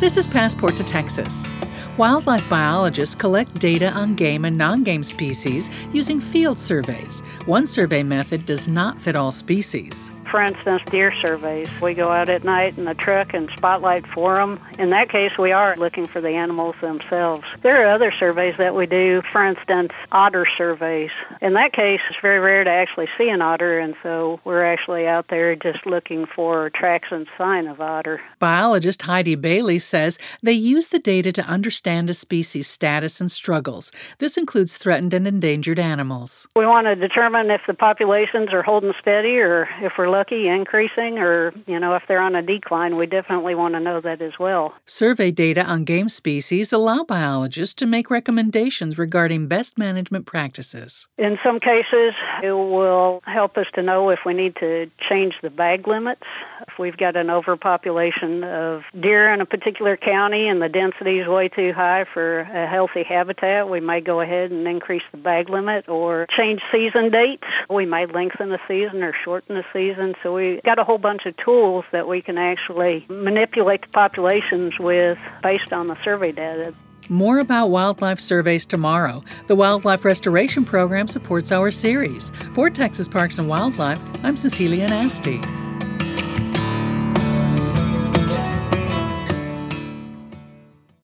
This is Passport to Texas. Wildlife biologists collect data on game and non-game species using field surveys. One survey method does not fit all species. For instance, deer surveys. We go out at night in the truck and spotlight for them. In that case, we are looking for the animals themselves. There are other surveys that we do, for instance, otter surveys. In that case, it's very rare to actually see an otter, and so we're actually out there just looking for tracks and sign of otter. Biologist Heidi Bailey says they use the data to understand a species' status and struggles. This includes threatened and endangered animals. We want to determine if the populations are holding steady or if we're lucky increasing, or, if they're on a decline. We definitely want to know that as well. Survey data on game species allow biologists to make recommendations regarding best management practices. In some cases, it will help us to know if we need to change the bag limits. If we've got an overpopulation of deer in a particular county and the density is way too high for a healthy habitat, we might go ahead and increase the bag limit or change season dates. We might lengthen the season or shorten the season. So we got a whole bunch of tools that we can actually manipulate the populations with based on the survey data. More about wildlife surveys tomorrow. The Wildlife Restoration Program supports our series. For Texas Parks and Wildlife, I'm Cecilia Nasty.